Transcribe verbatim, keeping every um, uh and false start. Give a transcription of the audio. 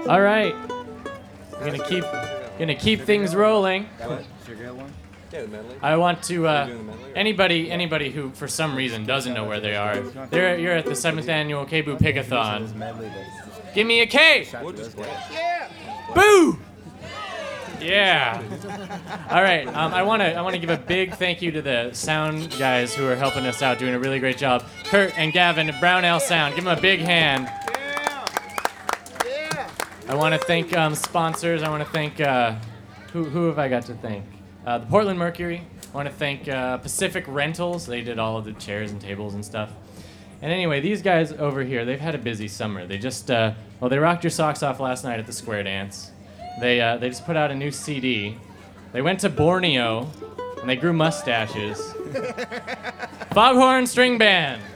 All right. We're gonna keep gonna keep things rolling. I want to uh, anybody anybody who for some reason doesn't know where they are. They're you're at the seventh annual K-Boo Pick-a-thon. Give me a K. Boo. Yeah. All right. Um, I want to I want to give a big thank you to the sound guys who are helping us out, doing a really great job. Kurt and Gavin, Brownell Sound. Give them a big hand. I want to thank um, sponsors. I want to thank uh, who who have I got to thank? Uh, the Portland Mercury. I want to thank uh, Pacific Rentals. They did all of the chairs and tables and stuff. And anyway, these guys over here, they've had a busy summer. They just uh, well, they rocked your socks off last night at the Square Dance. They uh, they just put out a new C D. They went to Borneo, and they grew mustaches. Foghorn String Band.